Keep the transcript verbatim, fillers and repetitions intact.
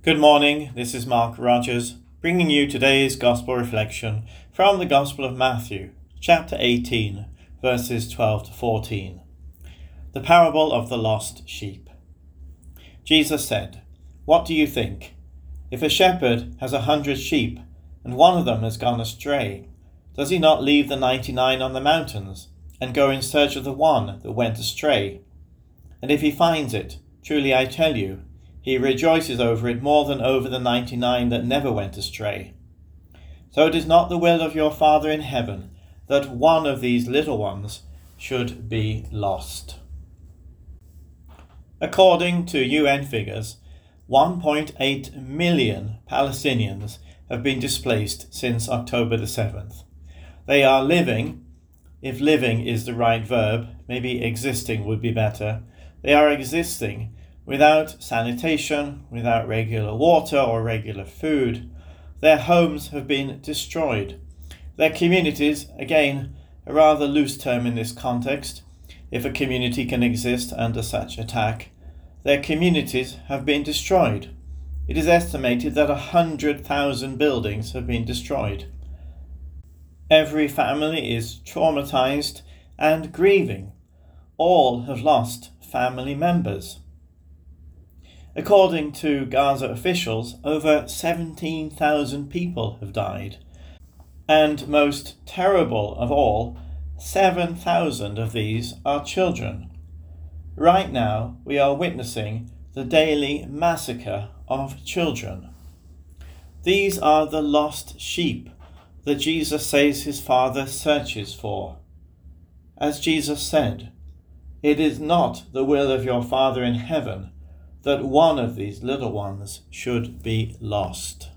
Good morning, this is Mark Rogers, bringing you today's Gospel reflection from the Gospel of Matthew, chapter eighteen, verses twelve to fourteen. The parable of the lost sheep. Jesus said, "What do you think? If a shepherd has a hundred sheep, and one of them has gone astray, does he not leave the ninety-nine on the mountains, and go in search of the one that went astray? And if he finds it, truly I tell you, he rejoices over it more than over the ninety-nine that never went astray. So it is not the will of your Father in heaven that one of these little ones should be lost." According to U N figures, one point eight million Palestinians have been displaced since October the seventh. They are living, if living is the right verb, maybe existing would be better, they are existing without sanitation, without regular water or regular food. Their homes have been destroyed. Their communities, again, a rather loose term in this context, if a community can exist under such attack, their communities have been destroyed. It is estimated that a hundred thousand buildings have been destroyed. Every family is traumatized and grieving. All have lost family members. According to Gaza officials, over seventeen thousand people have died. And most terrible of all, seven thousand of these are children. Right now, we are witnessing the daily massacre of children. These are the lost sheep that Jesus says his Father searches for. As Jesus said, "It is not the will of your Father in heaven that one of these little ones should be lost."